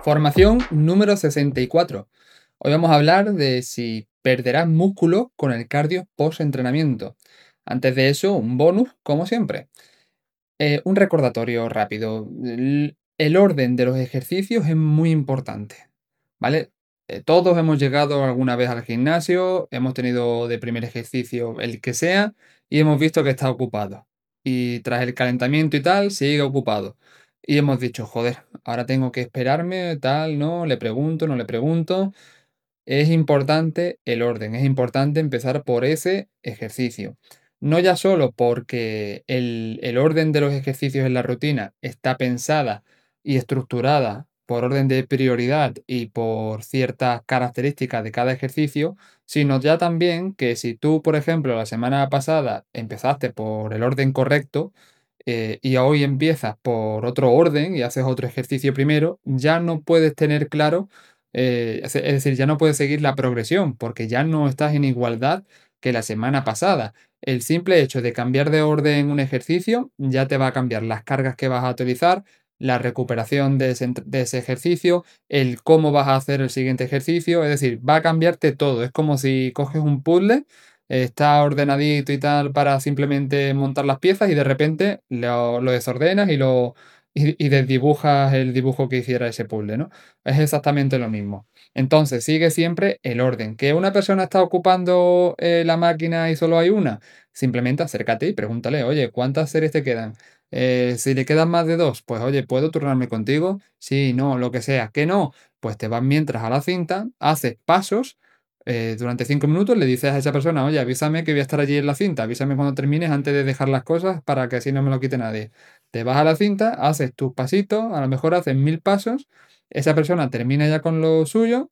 Formación número 64. Hoy vamos a hablar de si perderás músculo con el cardio post-entrenamiento. Antes de eso, un bonus, como siempre. Un recordatorio rápido. El orden de los ejercicios es muy importante, ¿vale? Todos hemos llegado alguna vez al gimnasio, hemos tenido de primer ejercicio el que sea y hemos visto que está ocupado. Y tras el calentamiento y tal, sigue ocupado. Y hemos dicho, joder, ahora tengo que esperarme, tal, no, le pregunto, no le pregunto. Es importante el orden, es importante empezar por ese ejercicio. No ya solo porque el orden de los ejercicios en la rutina está pensada y estructurada por orden de prioridad y por ciertas características de cada ejercicio, sino ya también que si tú, por ejemplo, la semana pasada empezaste por el orden correcto, y hoy empiezas por otro orden y haces otro ejercicio primero, ya no puedes tener claro, es decir, ya no puedes seguir la progresión porque ya no estás en igualdad que la semana pasada. El simple hecho de cambiar de orden un ejercicio ya te va a cambiar las cargas que vas a utilizar, la recuperación de ese ejercicio, el cómo vas a hacer el siguiente ejercicio, es decir, va a cambiarte todo. Es como si coges un puzzle, está ordenadito y tal para simplemente montar las piezas y de repente lo desordenas y desdibujas el dibujo que hiciera ese puzzle, ¿no? Es exactamente lo mismo. Entonces, sigue siempre el orden. ¿Que una persona está ocupando la máquina y solo hay una? Simplemente acércate y pregúntale, oye, ¿cuántas series te quedan? Si le quedan más de dos, pues oye, ¿puedo turnarme contigo? Sí, no, lo que sea. ¿Que no? Pues te vas mientras a la cinta, haces pasos durante 5 minutos, le dices a esa persona, oye, avísame que voy a estar allí en la cinta, avísame cuando termines antes de dejar las cosas para que así no me lo quite nadie. Te vas a la cinta, haces tus pasitos, a lo mejor haces 1000 pasos, esa persona termina ya con lo suyo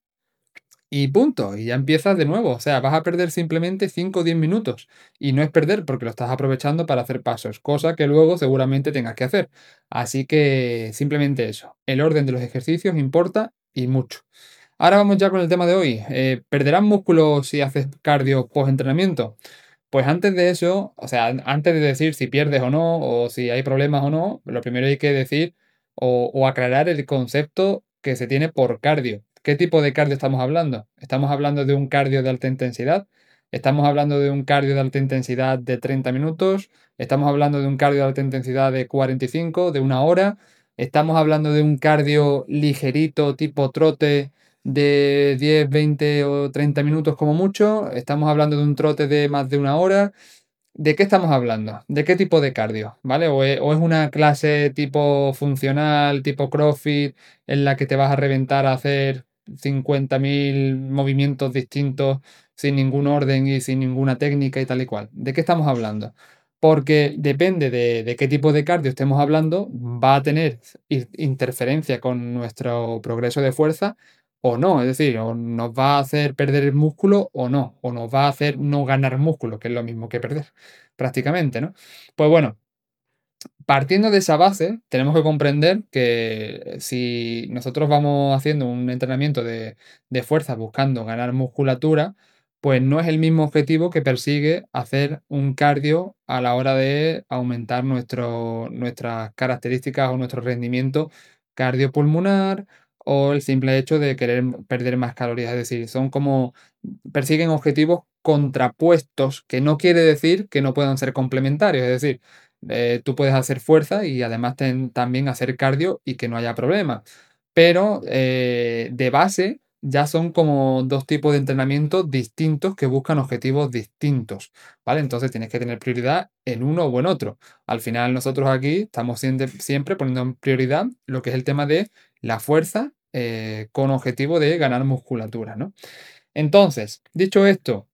y punto, y ya empiezas de nuevo. O sea, vas a perder simplemente 5 o 10 minutos. Y no es perder porque lo estás aprovechando para hacer pasos, cosa que luego seguramente tengas que hacer. Así que simplemente eso. El orden de los ejercicios importa y mucho. Ahora vamos ya con el tema de hoy. ¿Perderás músculo si haces cardio post-entrenamiento? Pues antes de eso, o sea, antes de decir si pierdes o no, o si hay problemas o no, lo primero hay que decir o aclarar el concepto que se tiene por cardio. ¿Qué tipo de cardio estamos hablando? ¿Estamos hablando de un cardio de alta intensidad? ¿Estamos hablando de un cardio de alta intensidad de 30 minutos? ¿Estamos hablando de un cardio de alta intensidad de 45, de 1 hora? ¿Estamos hablando de un cardio ligerito tipo trote de 10, 20 o 30 minutos como mucho? ¿Estamos hablando de un trote de más de 1 hora? ¿De qué estamos hablando? ¿De qué tipo de cardio? ¿Vale? O es una clase tipo funcional, tipo CrossFit, en la que te vas a reventar a hacer 50.000 movimientos distintos sin ningún orden y sin ninguna técnica y tal y cual. ¿De qué estamos hablando? Porque depende de qué tipo de cardio estemos hablando, va a tener interferencia con nuestro progreso de fuerza o no. Es decir, o nos va a hacer perder el músculo o no, o nos va a hacer no ganar músculo, que es lo mismo que perder prácticamente, ¿no? Pues bueno, partiendo de esa base, tenemos que comprender que si nosotros vamos haciendo un entrenamiento de fuerza buscando ganar musculatura, pues no es el mismo objetivo que persigue hacer un cardio a la hora de aumentar nuestras características o nuestro rendimiento cardiopulmonar o el simple hecho de querer perder más calorías. Es decir, son como persiguen objetivos contrapuestos, que no quiere decir que no puedan ser complementarios. Es decir, tú puedes hacer fuerza y además también hacer cardio y que no haya problema. Pero de base ya son como dos tipos de entrenamiento distintos que buscan objetivos distintos, ¿vale? Entonces tienes que tener prioridad en uno o en otro. Al final nosotros aquí estamos siempre poniendo en prioridad lo que es el tema de la fuerza con objetivo de ganar musculatura, ¿no? Entonces, dicho esto,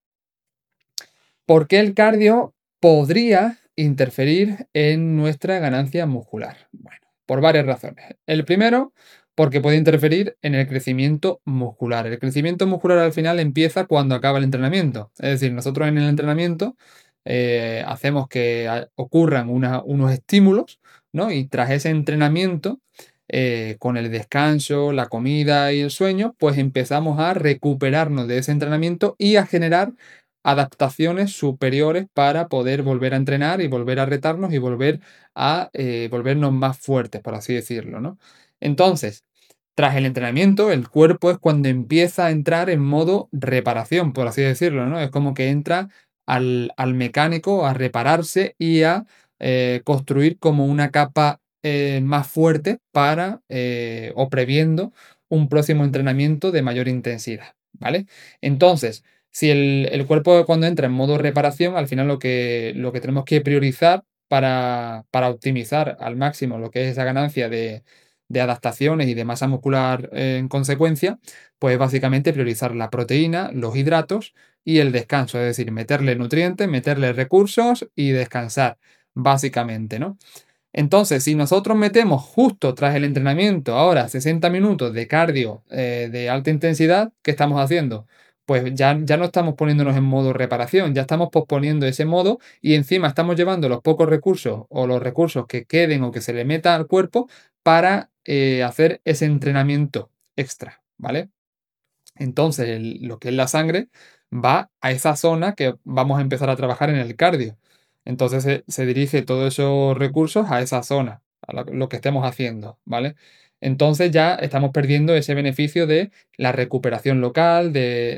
¿por qué el cardio podría interferir en nuestra ganancia muscular? Bueno, por varias razones. El primero, porque puede interferir en el crecimiento muscular. El crecimiento muscular al final empieza cuando acaba el entrenamiento. Es decir, nosotros en el entrenamiento hacemos que ocurran unos estímulos, ¿no? Y tras ese entrenamiento, con el descanso, la comida y el sueño, pues empezamos a recuperarnos de ese entrenamiento y a generar adaptaciones superiores para poder volver a entrenar y volver a retarnos y volver a volvernos más fuertes, por así decirlo, ¿no? Entonces, Tras el entrenamiento, el cuerpo es cuando empieza a entrar en modo reparación, por así decirlo, ¿no? Es como que entra al mecánico a repararse y a construir como una capa más fuerte para o previendo un próximo entrenamiento de mayor intensidad, ¿vale? Entonces, si el cuerpo cuando entra en modo reparación, al final lo que tenemos que priorizar para optimizar al máximo lo que es esa ganancia de adaptaciones y de masa muscular en consecuencia, pues básicamente priorizar la proteína, los hidratos y el descanso, es decir, meterle nutrientes, meterle recursos y descansar, básicamente, ¿no? Entonces, si nosotros metemos justo tras el entrenamiento ahora 60 minutos de cardio de alta intensidad, ¿qué estamos haciendo? Pues ya no estamos poniéndonos en modo reparación, ya estamos posponiendo ese modo y encima estamos llevando los pocos recursos o los recursos que queden o que se le meta al cuerpo para hacer ese entrenamiento extra, ¿vale? Entonces, lo que es la sangre va a esa zona que vamos a empezar a trabajar en el cardio. Entonces, se dirige todos esos recursos a esa zona, a lo que estemos haciendo, ¿vale? Entonces ya estamos perdiendo ese beneficio de la recuperación local,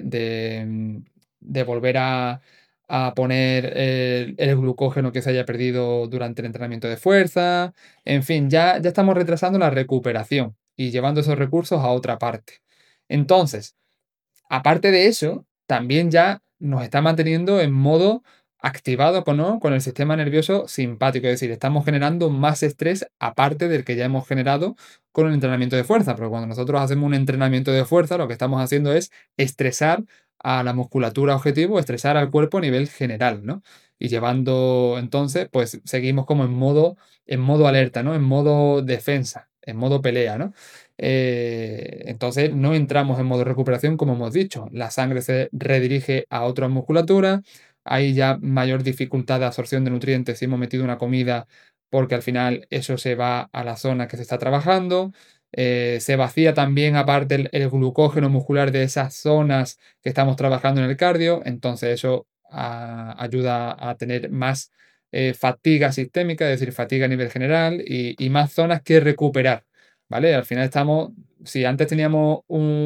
de volver a poner el glucógeno que se haya perdido durante el entrenamiento de fuerza. En fin, ya estamos retrasando la recuperación y llevando esos recursos a otra parte. Entonces, aparte de eso, también ya nos está manteniendo en modo activado con el sistema nervioso simpático, es decir, estamos generando más estrés aparte del que ya hemos generado con el entrenamiento de fuerza, porque cuando nosotros hacemos un entrenamiento de fuerza, lo que estamos haciendo es estresar a la musculatura objetivo, estresar al cuerpo a nivel general, ¿no? Y llevando, entonces, pues seguimos como en modo alerta, ¿no? En modo defensa, en modo pelea, ¿no? Entonces no entramos en modo recuperación, como hemos dicho. La sangre se redirige a otras musculaturas, hay ya mayor dificultad de absorción de nutrientes si hemos metido una comida, porque al final eso se va a la zona que se está trabajando. Se vacía también aparte el glucógeno muscular de esas zonas que estamos trabajando en el cardio, entonces eso ayuda a tener más fatiga sistémica, es decir, fatiga a nivel general y más zonas que recuperar. ¿Vale? Al final estamos, si antes teníamos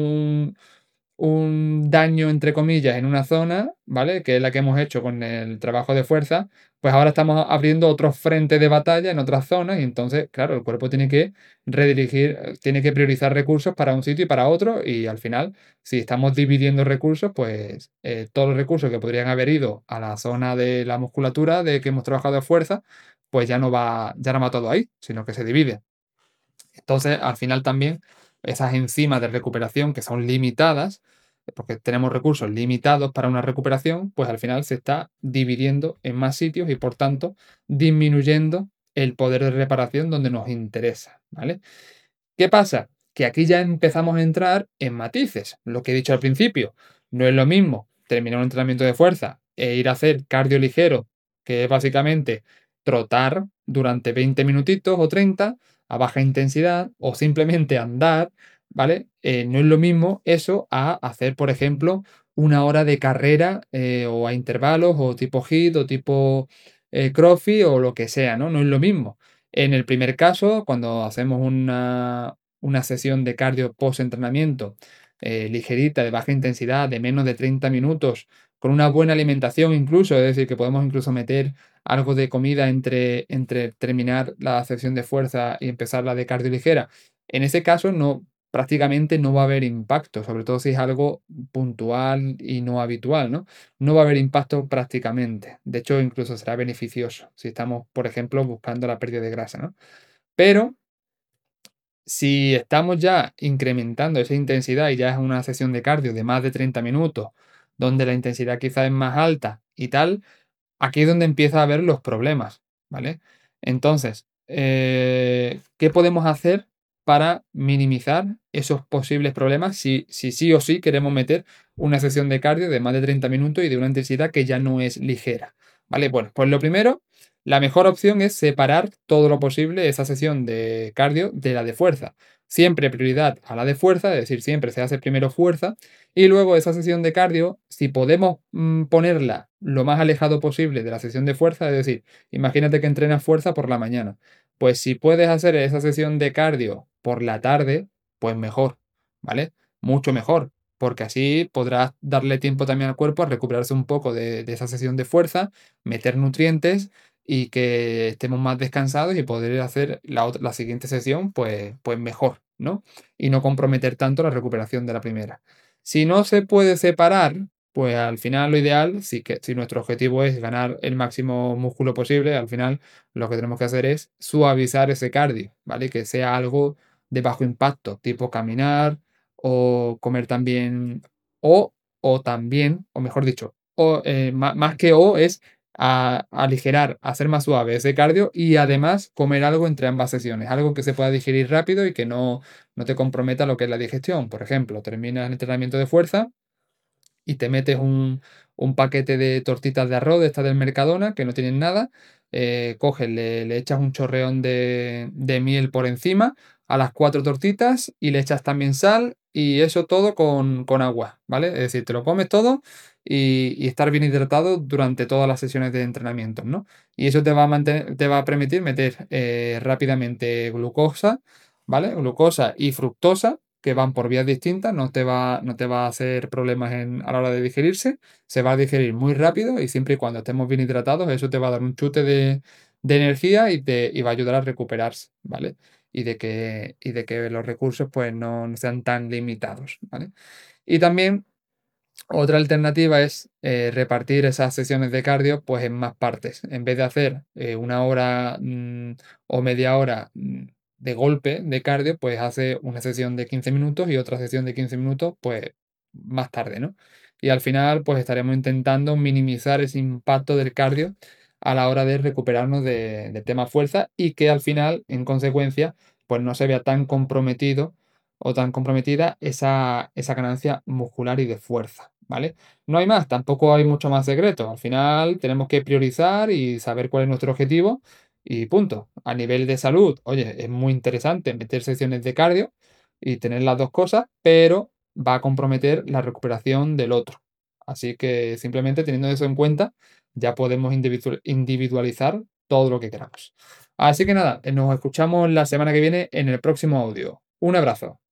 un daño, entre comillas, en una zona, ¿vale? Que es la que hemos hecho con el trabajo de fuerza, pues ahora estamos abriendo otros frentes de batalla en otras zonas y entonces, claro, el cuerpo tiene que redirigir, tiene que priorizar recursos para un sitio y para otro y al final, si estamos dividiendo recursos, pues todos los recursos que podrían haber ido a la zona de la musculatura de que hemos trabajado de fuerza, pues ya no va todo ahí, sino que se divide. Entonces, al final también esas enzimas de recuperación que son limitadas, porque tenemos recursos limitados para una recuperación, pues al final se está dividiendo en más sitios y por tanto disminuyendo el poder de reparación donde nos interesa, ¿vale? ¿Qué pasa? Que aquí ya empezamos a entrar en matices. Lo que he dicho al principio, no es lo mismo terminar un entrenamiento de fuerza e ir a hacer cardio ligero, que es básicamente trotar durante 20 minutitos o 30 a baja intensidad o simplemente andar, ¿vale? No es lo mismo eso a hacer, por ejemplo, una hora de carrera o a intervalos o tipo HIIT o tipo CrossFit o lo que sea, ¿no? No es lo mismo. En el primer caso, cuando hacemos una sesión de cardio post-entrenamiento ligerita, de baja intensidad, de menos de 30 minutos, con una buena alimentación incluso, es decir, que podemos incluso meter algo de comida entre terminar la sesión de fuerza y empezar la de cardio ligera. En ese caso, prácticamente no va a haber impacto, sobre todo si es algo puntual y no habitual, ¿no? No va a haber impacto prácticamente. De hecho, incluso será beneficioso si estamos, por ejemplo, buscando la pérdida de grasa, ¿no? Pero si estamos ya incrementando esa intensidad y ya es una sesión de cardio de más de 30 minutos, donde la intensidad quizá es más alta y tal, aquí es donde empieza a haber los problemas, ¿vale? Entonces, ¿qué podemos hacer para minimizar esos posibles problemas si sí o sí queremos meter una sesión de cardio de más de 30 minutos y de una intensidad que ya no es ligera? ¿Vale? Bueno, pues lo primero, la mejor opción es separar todo lo posible esa sesión de cardio de la de fuerza. Siempre prioridad a la de fuerza, es decir, siempre se hace primero fuerza y luego esa sesión de cardio, si podemos ponerla lo más alejado posible de la sesión de fuerza, es decir, imagínate que entrenas fuerza por la mañana, pues si puedes hacer esa sesión de cardio por la tarde, pues mejor, ¿vale? Mucho mejor, porque así podrás darle tiempo también al cuerpo a recuperarse un poco de esa sesión de fuerza, meter nutrientes y que estemos más descansados y poder hacer la siguiente sesión pues mejor, ¿no? Y no comprometer tanto la recuperación de la primera. Si no se puede separar, pues al final lo ideal, si nuestro objetivo es ganar el máximo músculo posible, al final lo que tenemos que hacer es suavizar ese cardio, ¿vale? Que sea algo de bajo impacto, tipo caminar o comer también, o, o también, o mejor dicho, más que es a aligerar, hacer más suave ese cardio y además comer algo entre ambas sesiones, algo que se pueda digerir rápido y que no te comprometa lo que es la digestión. Por ejemplo, terminas el entrenamiento de fuerza y te metes un paquete de tortitas de arroz de estas del Mercadona que no tienen nada, coges, le echas un chorreón de miel por encima a las cuatro tortitas y le echas también sal y eso todo con agua, ¿vale? Es decir, te lo comes todo y estar bien hidratado durante todas las sesiones de entrenamiento, ¿no? Y eso te va a permitir meter rápidamente glucosa, ¿vale? Glucosa y fructosa que van por vías distintas, no te va a hacer problemas a la hora de digerirse, se va a digerir muy rápido y siempre y cuando estemos bien hidratados, eso te va a dar un chute de energía y va a ayudar a recuperarse, ¿vale? Y de que los recursos pues no sean tan limitados, ¿vale? Y también otra alternativa es repartir esas sesiones de cardio pues en más partes. En vez de hacer una hora o media hora de golpe de cardio, pues hace una sesión de 15 minutos y otra sesión de 15 minutos pues más tarde, ¿no? Y al final pues estaremos intentando minimizar ese impacto del cardio a la hora de recuperarnos de tema fuerza y que al final, en consecuencia, pues no se vea tan comprometido o tan comprometida esa ganancia muscular y de fuerza, ¿vale? No hay más, tampoco hay mucho más secreto. Al final tenemos que priorizar y saber cuál es nuestro objetivo y punto. A nivel de salud, oye, es muy interesante meter sesiones de cardio y tener las dos cosas, pero va a comprometer la recuperación del otro. Así que simplemente teniendo eso en cuenta, ya podemos individualizar todo lo que queramos. Así que nada, nos escuchamos la semana que viene en el próximo audio. Un abrazo.